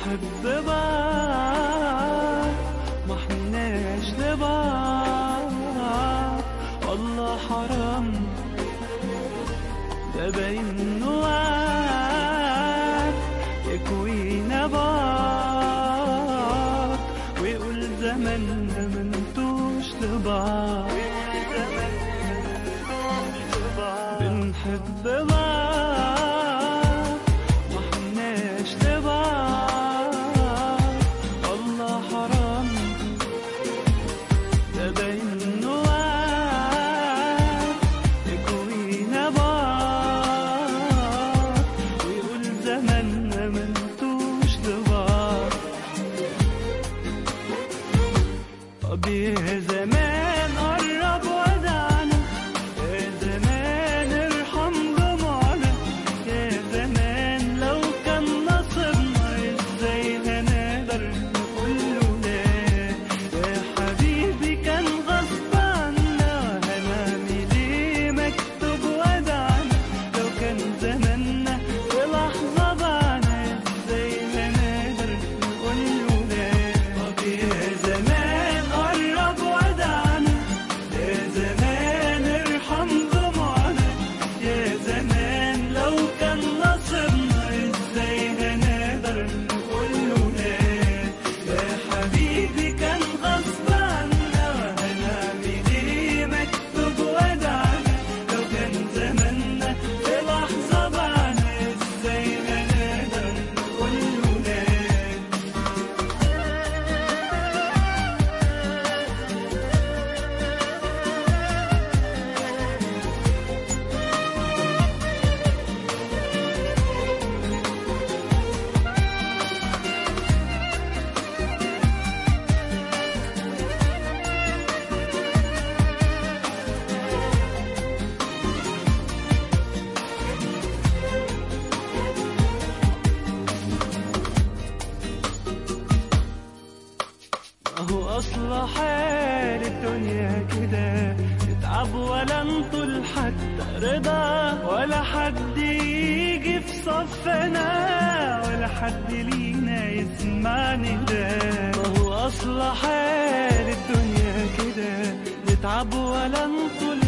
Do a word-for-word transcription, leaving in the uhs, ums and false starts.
بنحب بعض ما احناش لبعض، والله حرام ده باين وعد يكوينا بعض ويقول زماننا منتوش لبعض. بنحب بعض ما احناش لبعض، والله حرام ده باين وعد يكوينا بعض ويقول زماننا منتوش لبعض. طب يا زمان قرب ودعنا، يا زمان ارحم دموعنا، يا زمان لو كان نصيبنا ازاي هنقدر نقوله لا. يا حبيبي كان غصب عنا هنعمل ايه مكتوب ودعنا، لو كان زماننا في لحظة بعنا ازاي هنقدر نقوله لا. طب يا زمان قرب ودعنا، يا زمان ارحم دموعنا، يا زمان لو كان نصيبنا ازاي هنقدر نقوله لا. يا حبيبي كان غصب عنا هنعمل ايه مكتوب ودعنا، لو كان زماننا في لحظة بعنا ازاي هنقدر نقوله لا. اهو اصل حال الدنيا كده، نتعب ولا نطول حتى رضا، ولا حد يجي في صفنا، ولا حد لينا يسمعني ده. اهو اصل حال الدنيا كده، نتعب ولا نطول